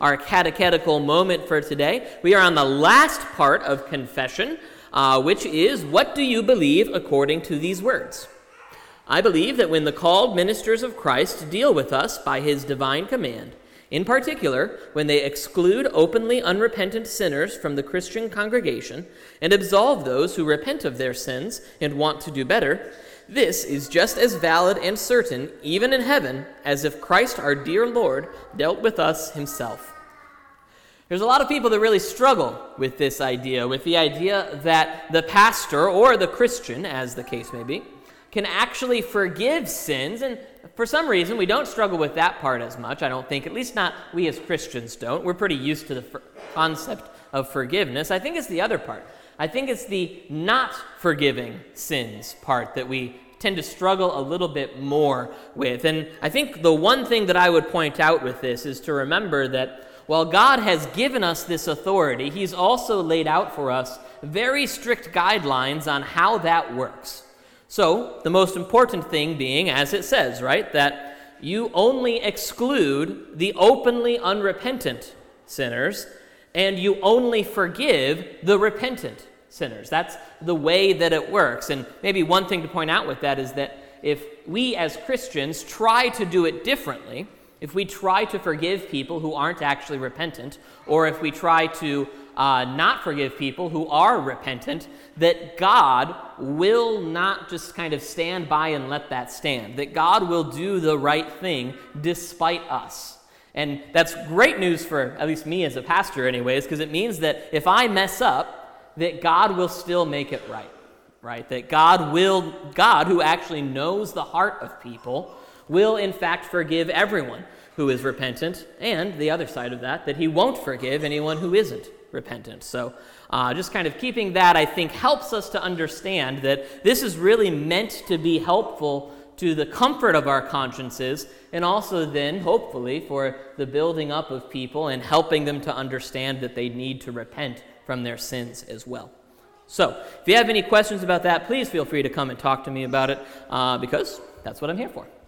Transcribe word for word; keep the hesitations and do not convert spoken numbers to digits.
Our catechetical moment for today. We are on the last part of confession, uh, which is, what do you believe according to these words? I believe that when the called ministers of Christ deal with us by his divine command, in particular, when they exclude openly unrepentant sinners from the Christian congregation and absolve those who repent of their sins and want to do better, this is just as valid and certain, even in heaven, as if Christ our dear Lord dealt with us himself. There's a lot of people that really struggle with this idea, with the idea that the pastor or the Christian, as the case may be, can actually forgive sins, and for some reason we don't struggle with that part as much, I don't think, at least not we as Christians don't. We're pretty used to the for- concept of forgiveness. I think it's the other part. I think it's the not forgiving sins part that we tend to struggle a little bit more with. And I think the one thing that I would point out with this is to remember that while God has given us this authority, he's also laid out for us very strict guidelines on how that works. So, the most important thing being, as it says, right, that you only exclude the openly unrepentant sinners, and you only forgive the repentant sinners. That's the way that it works. And maybe one thing to point out with that is that if we as Christians try to do it differently, if we try to forgive people who aren't actually repentant, or if we try to uh, not forgive people who are repentant, that God will not just kind of stand by and let that stand, that God will do the right thing despite us. And that's great news for at least me as a pastor anyways, because it means that if I mess up, that God will still make it right, right? That God will, God who actually knows the heart of people, will in fact forgive everyone who is repentant, and the other side of that, that he won't forgive anyone who isn't repentant. So uh, just kind of keeping that, I think, helps us to understand that this is really meant to be helpful to the comfort of our consciences, and also then, hopefully, for the building up of people and helping them to understand that they need to repent from their sins as well. So if you have any questions about that, please feel free to come and talk to me about it, uh, because that's what I'm here for.